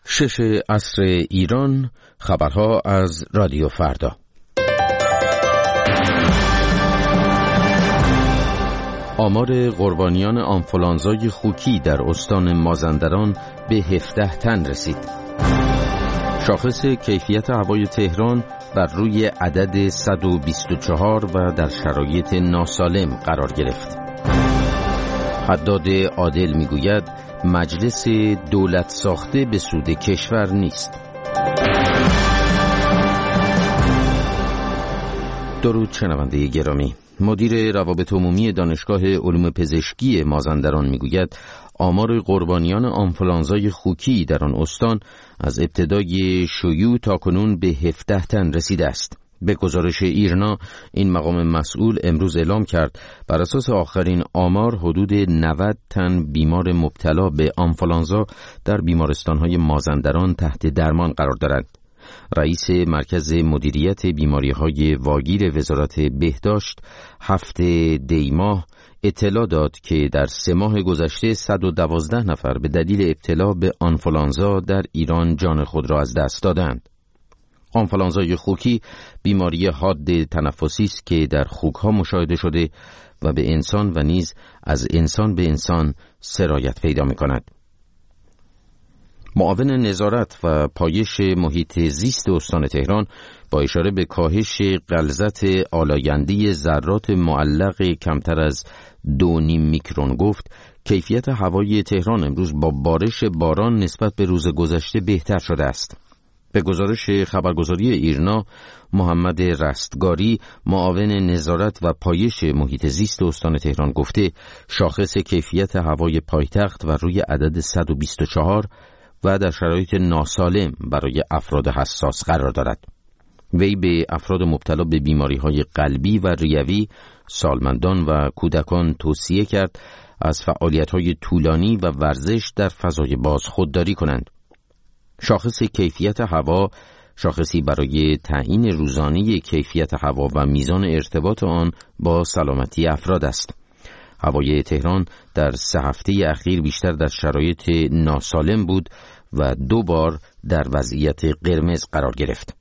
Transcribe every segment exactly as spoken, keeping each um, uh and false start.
شش عصر ایران، خبرها از رادیو فردا. آمار قربانیان آنفولانزای خوکی در استان مازندران به هفده تن رسید. شاخص کیفیت هوای تهران بر روی عدد صد و بیست و چهار و در شرایط ناسالم قرار گرفت. حداد عادل میگوید مجلس دولت ساخته به سود کشور نیست. درود شنونده گرامی. مدیر روابط عمومی دانشگاه علوم پزشکی مازندران میگوید آمار قربانیان آنفولانزای خوکی در آن استان از ابتدای شیوع تاکنون به هفده تن رسیده است. به گزارش ایرنا، این مقام مسئول امروز اعلام کرد بر اساس آخرین آمار حدود نود تن بیمار مبتلا به آنفولانزا در بیمارستان‌های مازندران تحت درمان قرار دارند. رئیس مرکز مدیریت بیماری‌های واگیر وزارت بهداشت هفته دیماه اطلاع داد که در سه ماه گذشته صد و دوازده نفر به دلیل ابتلا به آنفولانزا در ایران جان خود را از دست دادند. آنفولانزای خوکی بیماری حاد تنفسی است که در خوک‌ها مشاهده شده و به انسان و نیز از انسان به انسان سرایت پیدا می‌کند. معاون نظارت و پایش محیط زیست استان تهران با اشاره به کاهش غلظت آلاینده ذرات معلق کمتر از دو نیم میکرون گفت کیفیت هوای تهران امروز با بارش باران نسبت به روز گذشته بهتر شده است. به گزارش خبرگزاری ایرنا، محمد رستگاری معاون نظارت و پایش محیط زیست استان تهران گفته شاخص کیفیت هوای پایتخت و روی عدد صد و بیست و چهار و در شرایط ناسالم برای افراد حساس قرار دارد. وی به افراد مبتلا به بیماری‌های قلبی و ریوی، سالمندان و کودکان توصیه کرد از فعالیت‌های طولانی و ورزش در فضای باز خودداری کنند. شاخص کیفیت هوا شاخصی برای تعیین روزانه کیفیت هوا و میزان ارتباط آن با سلامتی افراد است. هوای تهران در سه هفته اخیر بیشتر در شرایط ناسالم بود و دو بار در وضعیت قرمز قرار گرفت.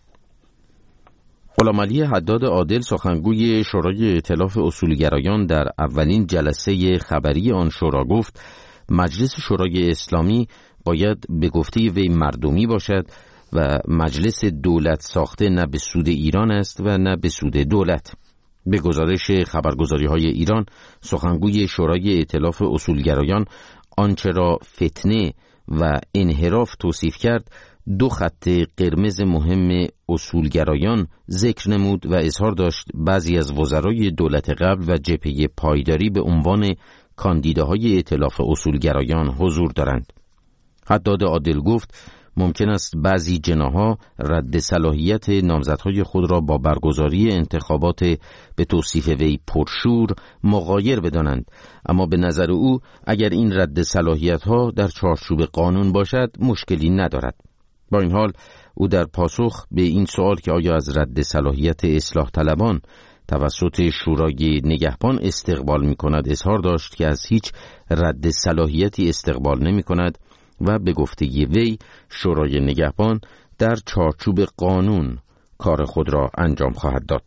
غلامعلی حداد عادل سخنگوی شورای ائتلاف اصولگرایان در اولین جلسه خبری آن شورا گفت مجلس شورای اسلامی باید به گفته وی مردمی باشد و مجلس دولت ساخته نه به سود ایران است و نه به سود دولت. به گزارش خبرگزاری‌های ایران، سخنگوی شورای ائتلاف اصولگرایان آنچه را فتنه و انحراف توصیف کرد دو خط قرمز مهم اصولگرایان ذکر نمود و اظهار داشت بعضی از وزرای دولت قبل و جبهه پایداری به عنوان کاندیداهای ائتلاف اصولگرایان حضور دارند. حداد عادل گفت ممکن است بعضی جناح‌ها رد صلاحیت نامزدهای خود را با برگزاری انتخابات به توصیف وی پرشور مغایر بدانند، اما به نظر او اگر این رد صلاحیت‌ها در چارچوب قانون باشد مشکلی ندارد. با این حال او در پاسخ به این سوال که آیا از رد صلاحیت اصلاح طلبان توسط شورای نگهبان استقبال می‌کند اظهار داشت که از هیچ رد صلاحیتی استقبال نمی‌کند و به گفته وی شورای نگهبان در چارچوب قانون کار خود را انجام خواهد داد.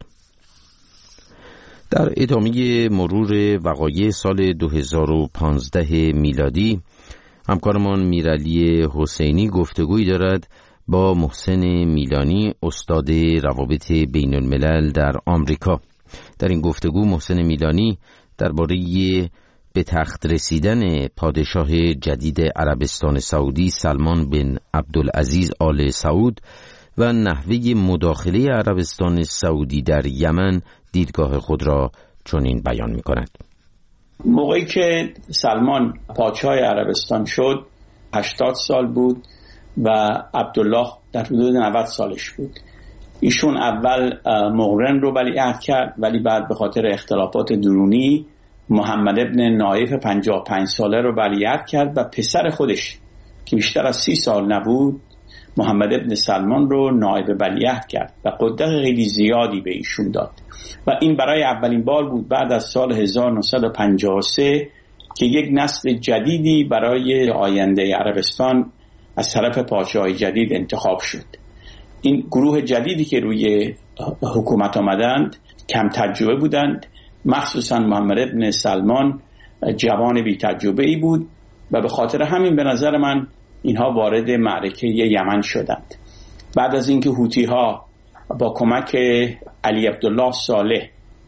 در ادامه مرور وقایع سال دو هزار و پانزده میلادی، همکارمان میرعلی حسینی گفتگویی دارد با محسن میلانی، استاد روابط بین الملل در آمریکا. در این گفتگو محسن میلانی درباره به تخت رسیدن پادشاه جدید عربستان سعودی سلمان بن عبدالعزیز آل سعود و نحوه مداخله عربستان سعودی در یمن دیدگاه خود را چنین بیان می کند. موقعی که سلمان پادشاه عربستان شد هشتاد سال بود و عبدالله در حدود نود سالش بود. ایشون اول مقرن رو ولیعهد کرد، ولی بعد به خاطر اختلافات درونی محمد ابن نایف پنجاه و پنج ساله رو ولیعهد کرد و پسر خودش که بیشتر از سی سال نبود محمد ابن سلمان رو نایب ولیعهد کرد و قدرت خیلی زیادی به ایشون داد و این برای اولین بار بود بعد از سال هزار و نهصد و پنجاه و سه که یک نسل جدیدی برای آینده عربستان از طرف پادشاه جدید انتخاب شد. این گروه جدیدی که روی حکومت آمدند کم تجربه بودند، مخصوصا محمد بن سلمان جوان بی تجربه ای بود و به خاطر همین به نظر من اینها وارد معرکه یمن شدند. بعد از اینکه هوتی ها با کمک علی عبدالله صالح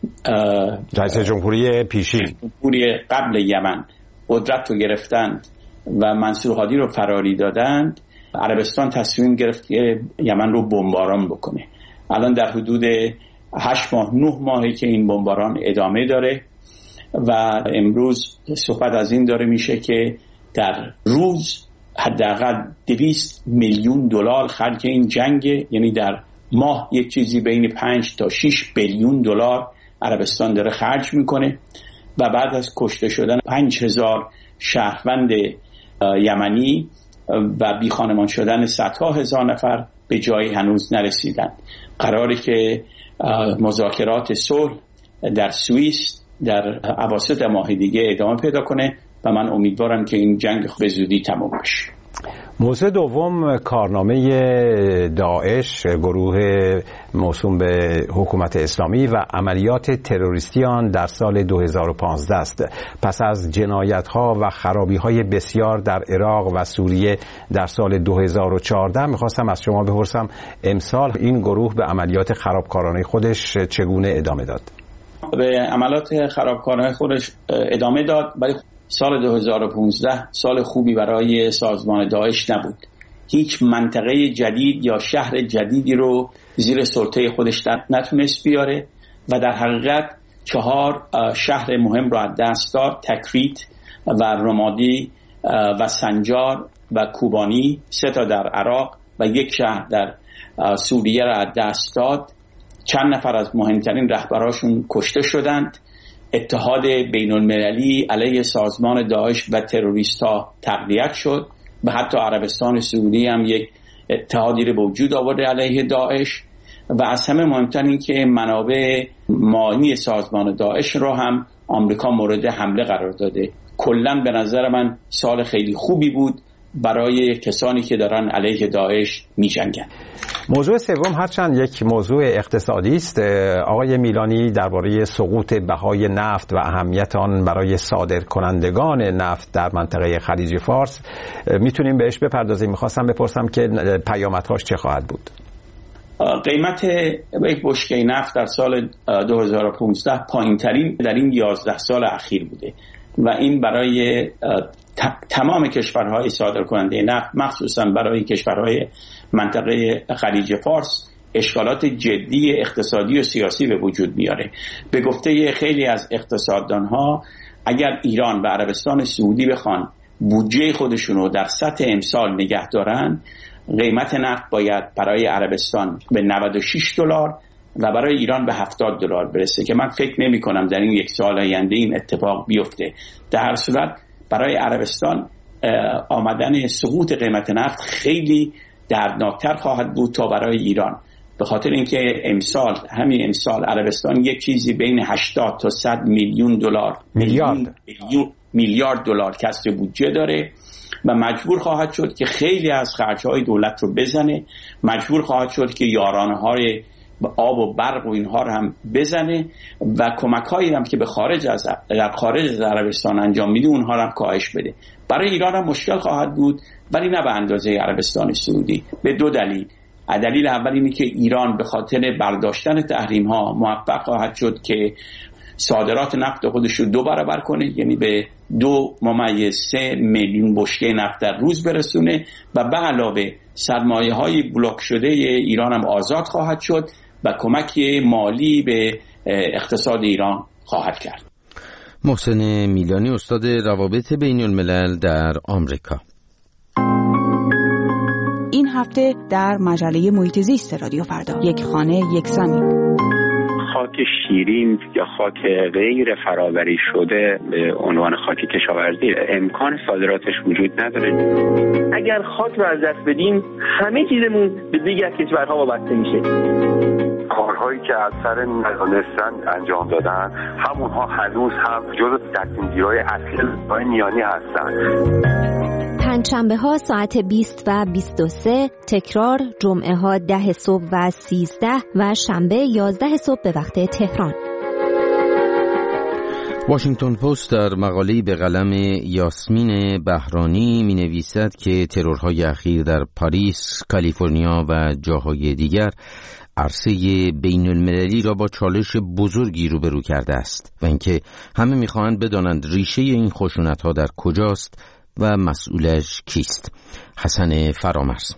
رئیس جمهوری پیشین جمهوری قبل یمن قدرت رو گرفتند و منصور هادی رو فراری دادند، عربستان تصمیم گرفت که یمن رو بمباران بکنه. الان در حدود هشت ماه نه ماهی که این بمباران ادامه داره و امروز صحبت از این داره میشه که در روز حداقل دویست میلیون دلار خرج این جنگ، یعنی در ماه یک چیزی بین پنج تا شش بیلیون دلار عربستان داره خرج میکنه و بعد از کشته شدن پنج هزار شهروند یمنی و بی خانمان شدن صدها هزار نفر به جایی هنوز نرسیدن. قراره که مذاکرات صلح در سوئیس در اواسط ماه دیگه ادامه پیدا کنه و من امیدوارم که این جنگ به زودی تمام بشه. موضوع دوم کارنامه داعش، گروه موسوم به حکومت اسلامی و عملیات تروریستی آن در سال دو هزار و پانزده است. پس از جنایت‌ها و خرابی‌های بسیار در عراق و سوریه در سال دو هزار و چهارده می‌خواستم از شما بپرسم امسال این گروه به عملیات خرابکارانه خودش چگونه ادامه داد؟ به عملیات خرابکارانه خودش ادامه داد، ولی سال دو هزار و پانزده سال خوبی برای سازمان داعش نبود. هیچ منطقه جدید یا شهر جدیدی رو زیر سلطه خودش نتونست بیاره و در حقیقت چهار شهر مهم رو از دست داد: تکریت و رمادی و سنجار و کوبانی، سه تا در عراق و یک شهر در سوریه را از دست داد. چند نفر از مهمترین رهبراشون کشته شدند. اتحاد بین المللی علیه سازمان داعش و تروریست ها تقویت شد و حتی عربستان سعودی هم یک اتحادی رو به وجود آورده علیه داعش و از همه مهمتر این که منابع مالی سازمان داعش رو هم آمریکا مورد حمله قرار داده. کلاً به نظر من سال خیلی خوبی بود برای کسانی که دارن علیه داعش می جنگن. موضوع سوم هرچند یک موضوع اقتصادی است، آقای میلانی درباره سقوط بهای نفت و اهمیت آن برای صادرکنندگان نفت در منطقه خلیج فارس میتونیم بهش بپردازیم. میخواستم بپرسم که پیامدهاش چه خواهد بود؟ قیمت یک بشکه نفت در سال دو هزار و پانزده پایین ترین در این یازده سال اخیر بوده و این برای تمام کشورهای صادرکننده نفت، مخصوصا برای کشورهای منطقه خلیج فارس، اشکالات جدی اقتصادی و سیاسی به وجود میاره. به گفته خیلی از اقتصاددانها اگر ایران و عربستان سعودی بخوان بودجه خودشونو در سطح امسال نگه دارن، قیمت نفت باید برای عربستان به نود و شش دلار و برای ایران به هفتاد دلار برسه که من فکر نمی کنم در این یک سال آینده این اتفاق بیفته. در هر صورت برای عربستان آمدن سقوط قیمت نفت خیلی دردناکتر خواهد بود تا برای ایران، به خاطر اینکه امسال همین امسال عربستان یک چیزی بین هشتاد تا صد میلیون دلار میلیارد میلیارد دلار کسر بودجه داره و مجبور خواهد شد که خیلی از خرج‌های دولت رو بزنه، مجبور خواهد شد که یارانه‌های آب و برق و اینها رو هم بزنه و کمک‌هایی هم که به خارج از در خارج از عربستان انجام میده اونها رو هم کاهش بده. برای ایران هم مشکل خواهد بود، ولی نه به اندازه عربستان سعودی، به دو دلیل. دلیل اول اینه که ایران به خاطر برداشتن تحریم‌ها موفق خواهد شد که صادرات نفت خودش رو دو برابر کنه، یعنی به دو ممیز سه میلیون بشکه نفت در روز برسونه و به علاوه سرمایه‌های بلوک شده ایران هم آزاد خواهد شد و کمک مالی به اقتصاد ایران خواهد کرد. محسن میلانی، استاد روابط بین الملل در آمریکا. این هفته در مجله محیط زیست رادیو فردا، یک خانه یک زمین. خاک شیرین یا خاک غیر فرآوری شده به عنوان خاک کشاورزی امکان صادراتش وجود نداره. اگر خاک رو از دست بدیم همه چیزمون به دیگر کشورها وابسته میشه. کارهایی که از سر ندانستن انجام دادن همونها هنوز هم جزو تصمیم‌گیری‌های اصلی های میانی هستن. پنجشنبه ها ساعت بیست و بیست و سه، تکرار جمعه ها ده صبح و سیزده و شنبه یازده صبح به وقت تهران. واشنگتن پست در مقاله‌ای به قلم یاسمین بهرانی می نویسد که ترورهای اخیر در پاریس، کالیفرنیا و جاهای دیگر عرصه بین المللی را با چالش بزرگی روبرو کرده است و اینکه همه می‌خواهند بدانند ریشه این خشونت‌ها در کجاست و مسئولش کیست. حسن فرامرز.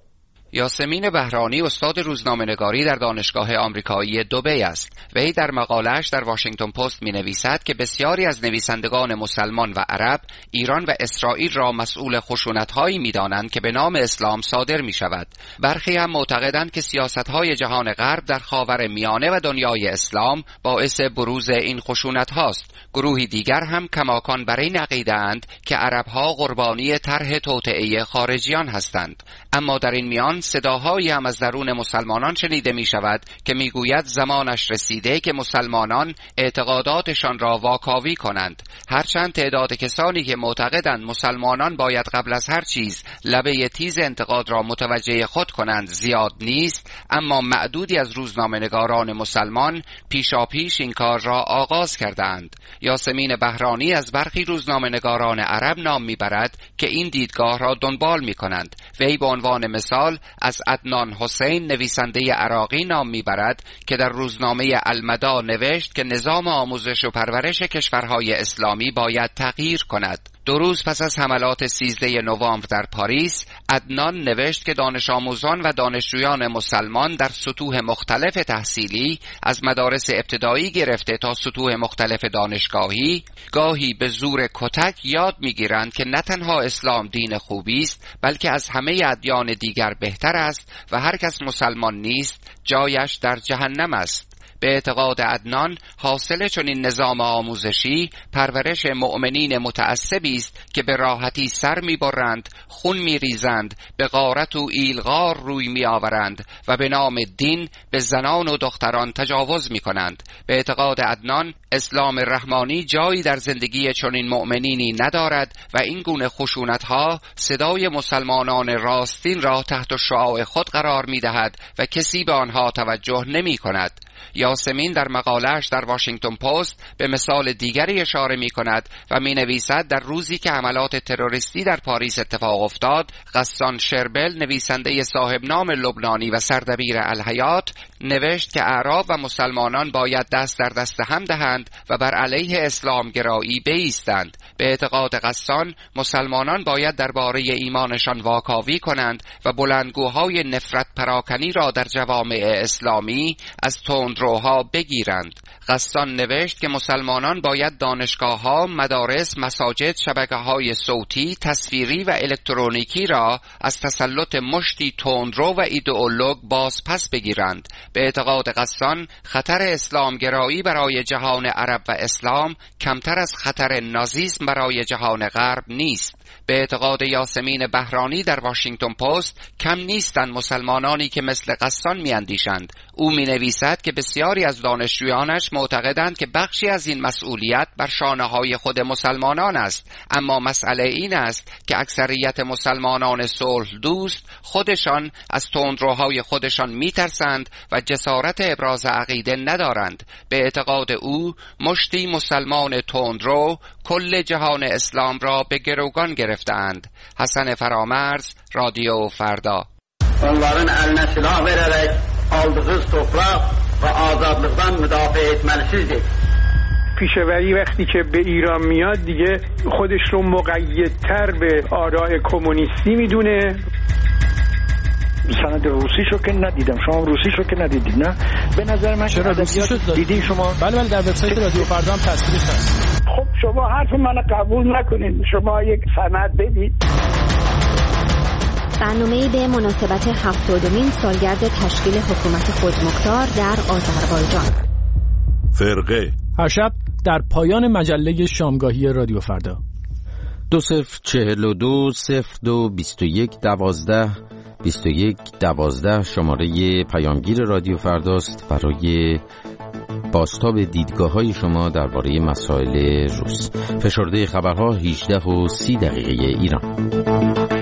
یاسمین بهرانی استاد روزنامه‌نگاری در دانشگاه آمریکایی دبی است. وی در مقاله‌اش در واشنگتن پست می‌نویسد که بسیاری از نویسندگان مسلمان و عرب ایران و اسرائیل را مسئول خشونت‌هایی می‌دانند که به نام اسلام صادر می‌شود. برخی هم معتقدند که سیاست‌های جهان غرب در خاورمیانه و دنیای اسلام باعث بروز این خشونت‌هاست. گروهی دیگر هم کماکان بر این عقیده‌اند که عرب‌ها قربانی طرح توطئه خارجیان هستند. اما در این میان صداهایی هم از درون مسلمانان شنیده می شود که می گوید زمانش رسیده که مسلمانان اعتقاداتشان را واکاوی کنند. هرچند تعداد کسانی که معتقدند مسلمانان باید قبل از هر چیز لبه تیز انتقاد را متوجه خود کنند زیاد نیست، اما معدودی از روزنامه‌نگاران مسلمان پیشاپیش این کار را آغاز کردند. یاسمین بهرانی از برخی روزنامه‌نگاران عرب نام میبرد که این دیدگاه را دنبال می کنند. وی به عنوان مثال از عدنان حسین نویسنده عراقی نام میبرد که در روزنامه المدا نوشت که نظام آموزش و پرورش کشورهای اسلامی باید تغییر کند. دو روز پس از حملات سیزده نوامبر در پاریس، عدنان نوشت که دانش آموزان و دانشجویان مسلمان در سطوح مختلف تحصیلی از مدارس ابتدایی گرفته تا سطوح مختلف دانشگاهی گاهی به زور کتک یاد میگیرند که نه تنها اسلام دین خوبی است بلکه از همه ادیان دیگر بهتر است و هر کس مسلمان نیست جایش در جهنم است. به اعتقاد عدنان حاصل چنین نظام آموزشی پرورش مؤمنین متعصبی است که به راحتی سر می‌برند، خون می‌ریزند، به غارت و ایلغار روی می‌آورند و به نام دین به زنان و دختران تجاوز می‌کنند. به اعتقاد عدنان اسلام رحمانی جایی در زندگی چنین مؤمنینی ندارد و این گونه خشونت‌ها صدای مسلمانان راستین را تحت شعاع خود قرار می‌دهد و کسی به آنها توجه نمی‌کند. یاسمین در مقاله‌اش در واشنگتن پست به مثال دیگری اشاره می‌کند و می‌نویسد در روزی که حملات تروریستی در پاریس اتفاق افتاد، غسان شربل نویسنده صاحب نام لبنانی و سردبیر الحیات نوشت که اعراب و مسلمانان باید دست در دست هم دهند و بر علیه اسلام گرایی بایستند. به اعتقاد غسان مسلمانان باید درباره ایمانشان واکاوی کنند و بلندگوهای نفرت پراکنی را در جوامع اسلامی از تندروها بگیرند. غسان نوشت که مسلمانان باید دانشگاه‌ها، مدارس، مساجد، شبکه‌های صوتی، تصویری و الکترونیکی را از تسلط مشتی تندرو و ایدئولوگ باز پس بگیرند. به اعتقاد غسان خطر اسلامگرایی برای جهان عرب و اسلام کمتر از خطر نازیسم برای جهان غرب نیست. به اعتقاد یاسمین بهرانی در واشنگتن پست کم نیستند مسلمانانی که مثل غسان میاندیشند. او مینویسد که بسیاری از دانشجویانش معتقدند که بخشی از این مسئولیت بر شانه‌های خود مسلمانان است، اما مسئله این است که اکثریت مسلمانان صلح دوست خودشان از تندروهای خودشان میترسند و جسارت ابراز عقیده ندارند. به اعتقاد او مشتی مسلمان تندرو کل جهان اسلام را به گروگان گرفتند. حسن فرامرز، رادیو فردا. onların eline silah vererek aldığı toprak ve azadlıktan müdafaa etmelisizdir. پیشوری وقتی که به ایران میاد دیگه خودش رو مقیدتر به آراء کمونیستی میدونه. سند روسیشو که ندیدم، شما روسیشو که ندیدید نه؟ به نظر من چرا روسیشو دیدین شما؟ بله بله در وبسایت رادیو فردا هم تصویرش هست. خب شما حرف منو قبول نکنید، شما یک سند بدید. برنامه‌ای به مناسبت هفتادمین سالگرد تشکیل حکومت خودمختار در آذربایجان. فرقه هر شب در پایان مجله شامگاهی رادیو فردا. دو صفر چهل و دو صفر دو بیست و یک دوازده بیست و یک دوازده شماره پیامگیر رادیو فرداست برای بازتاب دیدگاه‌های شما درباره مسائل روز. فشرده خبرها هجده و سی دقیقه ایران.